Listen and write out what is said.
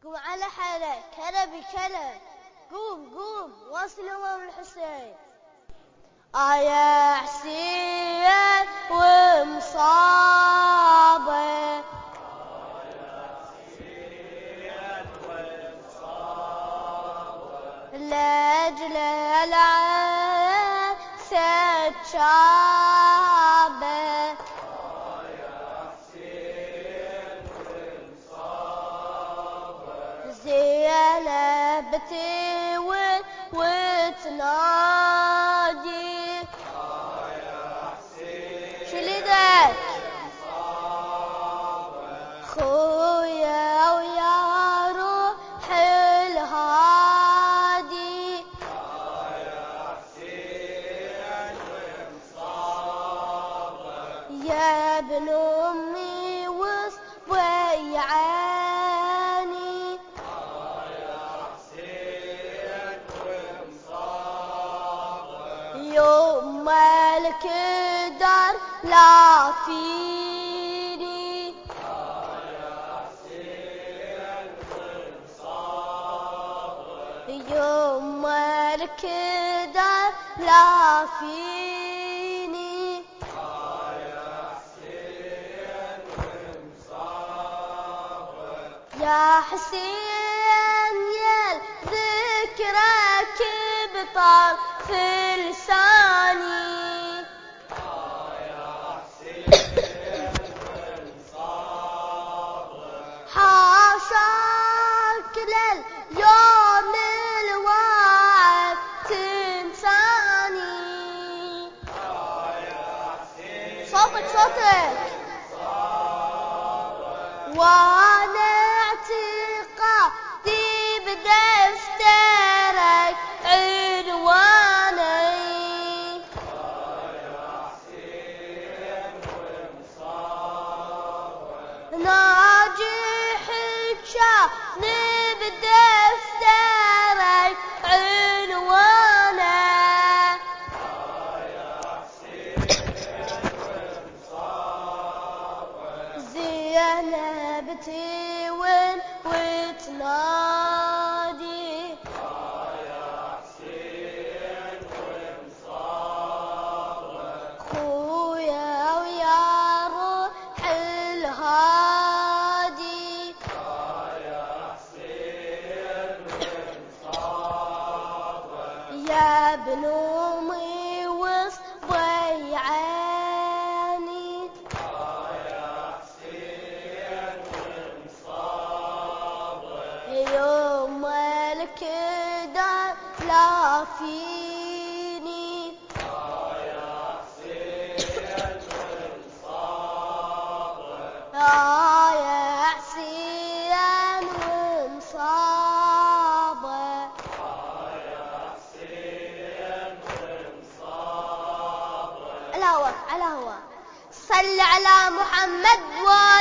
قوم على حالك كلا بكلا، قوم قوم واصل امام الحسين. يا حسين ومصابه لاجل العسى شابه زينب بتولد وتنادي شليدك خويا ويا روح الهادي يا ابن امي وصبي عيني يوم مالك دار لا فيني يوم مالك دار لا فيني يا حسين يا ذكرك بطرف لساني حاشاك لليوم الواعد تنساني صوتك وانا اعتقادي بدفترك عنواني ناجحك شان بدفترك عنوانه زينب تون وتنادي خويا ويا روح الهادي يا ابن امي وصبي عيني يوم مالك دار لا فيني يا حسين ومصابه على هوا صل على محمد